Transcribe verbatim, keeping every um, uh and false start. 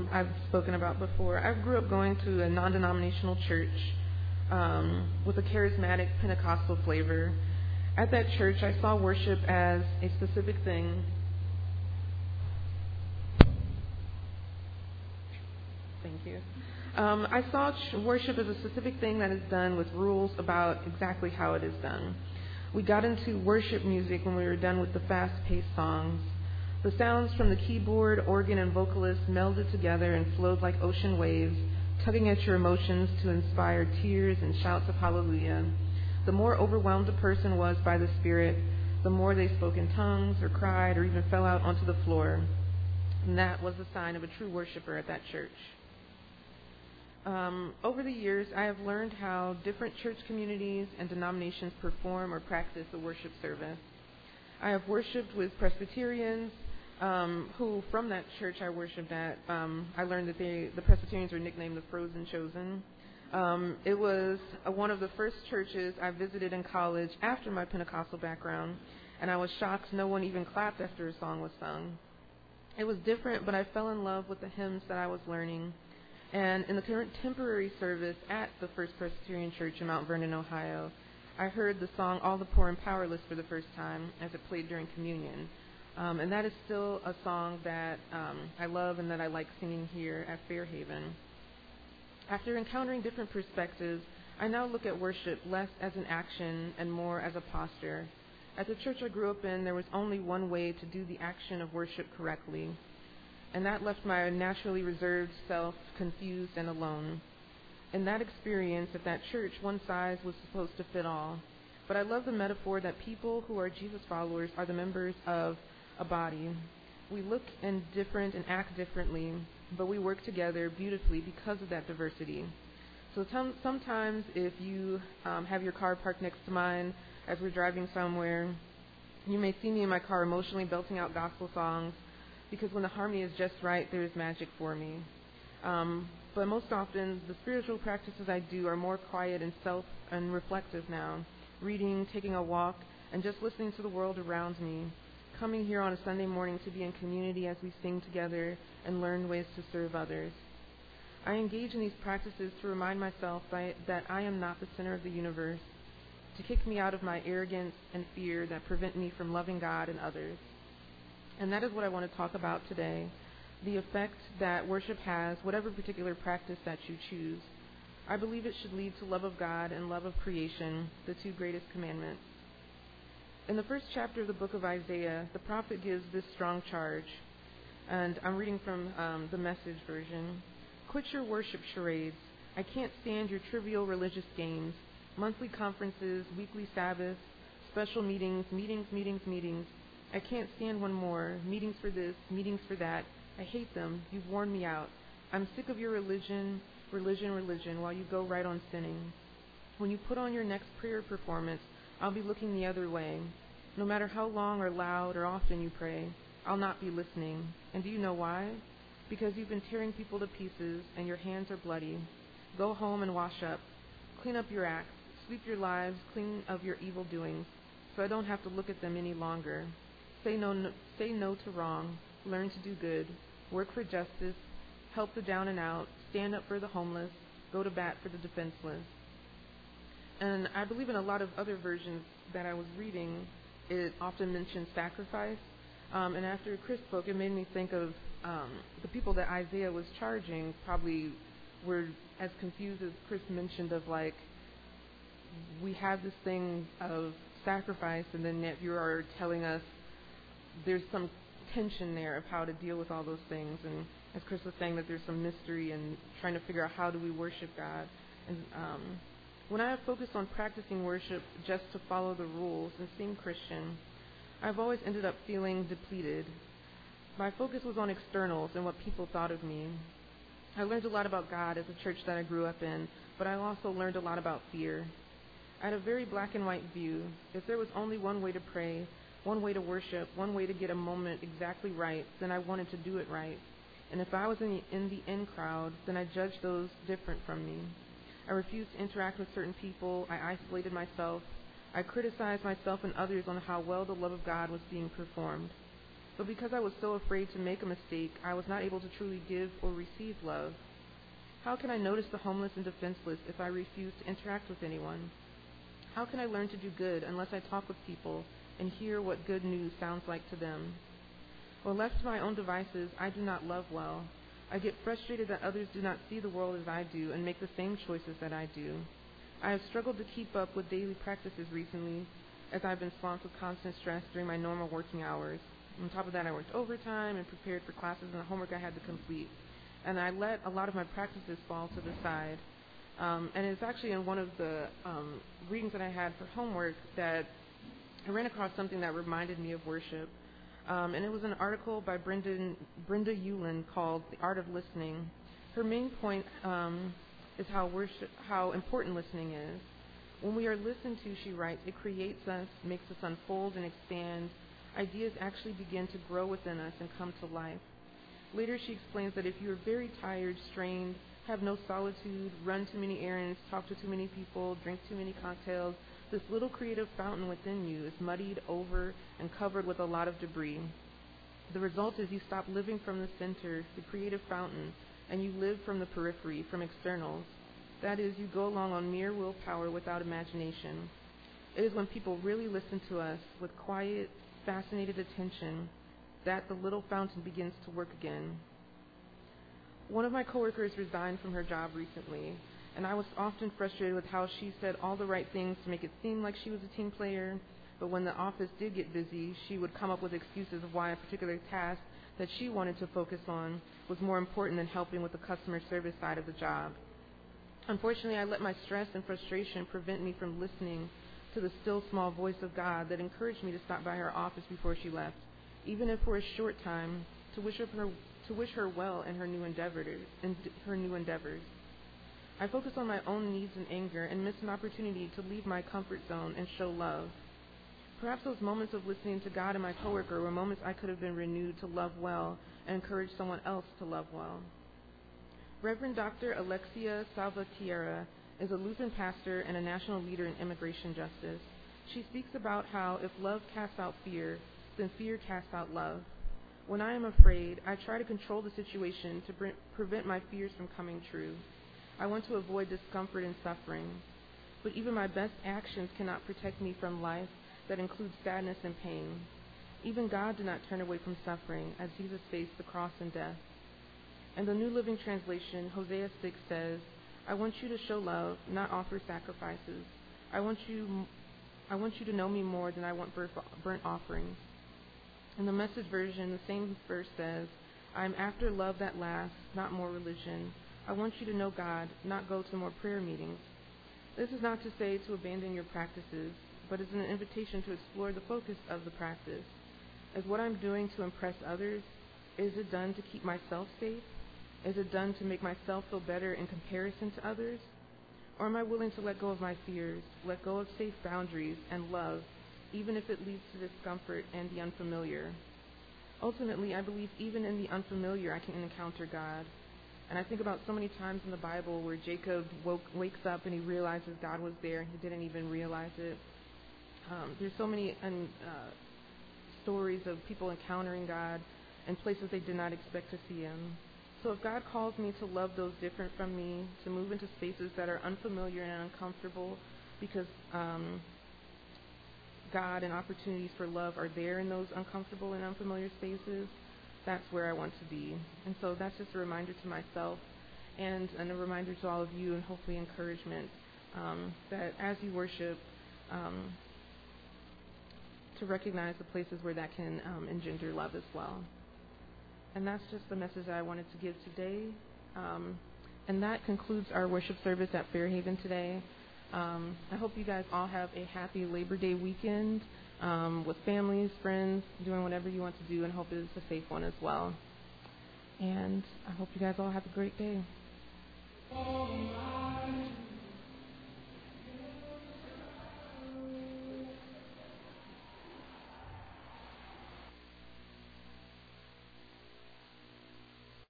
um, I've spoken about before. I grew up going to a non-denominational church um, with a charismatic Pentecostal flavor. At that church, I saw worship as a specific thing. Thank you. Um, I saw ch- worship as a specific thing that is done with rules about exactly how it is done. We got into worship music when we were done with the fast-paced songs. The sounds from the keyboard, organ, and vocalists melded together and flowed like ocean waves, tugging at your emotions to inspire tears and shouts of hallelujah. The more overwhelmed a person was by the Spirit, the more they spoke in tongues or cried or even fell out onto the floor. And that was the sign of a true worshiper at that church. Um, over the years, I have learned how different church communities and denominations perform or practice a worship service. I have worshiped with Presbyterians, um, who from that church I worshiped at, um, I learned that they, the Presbyterians were nicknamed the Frozen Chosen. Um, it was uh, one of the first churches I visited in college after my Pentecostal background, and I was shocked no one even clapped after a song was sung. It was different, but I fell in love with the hymns that I was learning. And in the current temporary service at the First Presbyterian Church in Mount Vernon, Ohio, I heard the song All the Poor and Powerless for the first time as it played during communion. Um, and that is still a song that um, I love and that I like singing here at Fairhaven. After encountering different perspectives, I now look at worship less as an action and more as a posture. At the church I grew up in, there was only one way to do the action of worship correctly, and that left my naturally reserved self confused and alone. In that experience at that church, one size was supposed to fit all. But I love the metaphor that people who are Jesus followers are the members of a body. We look and different and act differently, but we work together beautifully because of that diversity. So tom- sometimes if you um, have your car parked next to mine as we're driving somewhere, you may see me in my car emotionally belting out gospel songs, because when the harmony is just right, there is magic for me. Um, but most often, the spiritual practices I do are more quiet and self and reflective now. Reading, taking a walk, and just listening to the world around me. Coming here on a Sunday morning to be in community as we sing together and learn ways to serve others. I engage in these practices to remind myself that I am not the center of the universe, to kick me out of my arrogance and fear that prevent me from loving God and others. And that is what I want to talk about today, the effect that worship has, whatever particular practice that you choose. I believe it should lead to love of God and love of creation, the two greatest commandments. In the first chapter of the book of Isaiah, the prophet gives this strong charge, and I'm reading from um, the Message version. Quit your worship charades. I can't stand your trivial religious games, monthly conferences, weekly Sabbaths, special meetings, meetings, meetings, meetings. I can't stand one more. Meetings for this, meetings for that. I hate them. You've worn me out. I'm sick of your religion, religion, religion, while you go right on sinning. When you put on your next prayer performance, I'll be looking the other way. No matter how long or loud or often you pray, I'll not be listening. And do you know why? Because you've been tearing people to pieces and your hands are bloody. Go home and wash up. Clean up your acts. Sweep your lives clean of your evil doings, so I don't have to look at them any longer. Say no, no, say no to wrong, learn to do good, work for justice, help the down and out, stand up for the homeless, go to bat for the defenseless. And I believe in a lot of other versions that I was reading, it often mentions sacrifice. Um, and after Chris spoke, it made me think of um, the people that Isaiah was charging probably were as confused as Chris mentioned of like, we have this thing of sacrifice, and then yet you are telling us there's some tension there of how to deal with all those things. And as Chris was saying, that there's some mystery in trying to figure out how do we worship God. And um, when I have focused on practicing worship just to follow the rules and seem Christian, I've always ended up feeling depleted. My focus was on externals and what people thought of me. I learned a lot about God at the church that I grew up in, but I also learned a lot about fear. I had a very black and white view. If there was only one way to pray, one way to worship, one way to get a moment exactly right, then I wanted to do it right. And if I was in the, in the in crowd, then I judged those different from me. I refused to interact with certain people. I isolated myself. I criticized myself and others on how well the love of God was being performed. But because I was so afraid to make a mistake, I was not able to truly give or receive love. How can I notice the homeless and defenseless if I refuse to interact with anyone? How can I learn to do good unless I talk with people and hear what good news sounds like to them? When left to my own devices, I do not love well. I get frustrated that others do not see the world as I do and make the same choices that I do. I have struggled to keep up with daily practices recently, as I've been swamped with constant stress during my normal working hours. On top of that, I worked overtime and prepared for classes and the homework I had to complete. And I let a lot of my practices fall to the side. Um, and it's actually in one of the um, readings that I had for homework that I ran across something that reminded me of worship. Um, and it was an article by Brendan, Brenda Ueland called The Art of Listening. Her main point um, is how, worship, how important listening is. When we are listened to, she writes, it creates us, makes us unfold and expand. Ideas actually begin to grow within us and come to life. Later she explains that if you are very tired, strained, have no solitude, run too many errands, talk to too many people, drink too many cocktails, this little creative fountain within you is muddied over and covered with a lot of debris. The result is you stop living from the center, the creative fountain, and you live from the periphery, from externals. That is, you go along on mere willpower without imagination. It is when people really listen to us with quiet, fascinated attention that the little fountain begins to work again. One of my coworkers resigned from her job recently, and I was often frustrated with how she said all the right things to make it seem like she was a team player, but when the office did get busy, she would come up with excuses of why a particular task that she wanted to focus on was more important than helping with the customer service side of the job. Unfortunately, I let my stress and frustration prevent me from listening to the still small voice of God that encouraged me to stop by her office before she left, even if for a short time, to wish her, to wish her well in her new endeavors. In her new endeavors. I focused on my own needs and anger and missed an opportunity to leave my comfort zone and show love. Perhaps those moments of listening to God and my coworker were moments I could have been renewed to love well and encourage someone else to love well. Reverend Doctor Alexia Salvatierra is a Lutheran pastor and a national leader in immigration justice. She speaks about how if love casts out fear, then fear casts out love. When I am afraid, I try to control the situation to pre- prevent my fears from coming true. I want to avoid discomfort and suffering. But even my best actions cannot protect me from life that includes sadness and pain. Even God did not turn away from suffering as Jesus faced the cross and death. In the New Living Translation, Hosea six says, I want you to show love, not offer sacrifices. I want you, I want you to know me more than I want burnt offerings. In the Message version, the same verse says, I am after love that lasts, not more religion. I want you to know God, not go to more prayer meetings. This is not to say to abandon your practices, but is an invitation to explore the focus of the practice. Is what I'm doing to impress others? Is it done to keep myself safe? Is it done to make myself feel better in comparison to others? Or am I willing to let go of my fears, let go of safe boundaries and love, even if it leads to discomfort and the unfamiliar? Ultimately, I believe even in the unfamiliar I can encounter God. And I think about so many times in the Bible where Jacob woke, wakes up and he realizes God was there and he didn't even realize it. Um, there's so many um, uh, stories of people encountering God in places they did not expect to see him. So if God calls me to love those different from me, to move into spaces that are unfamiliar and uncomfortable because um, God and opportunities for love are there in those uncomfortable and unfamiliar spaces, that's where I want to be. And so that's just a reminder to myself and, and a reminder to all of you, and hopefully encouragement um, that as you worship, um, to recognize the places where that can um, engender love as well. And that's just the message that I wanted to give today. Um, and that concludes our worship service at Fairhaven today. Um, I hope you guys all have a happy Labor Day weekend um, with families, friends, doing whatever you want to do, and hope it's a safe one as well. And I hope you guys all have a great day.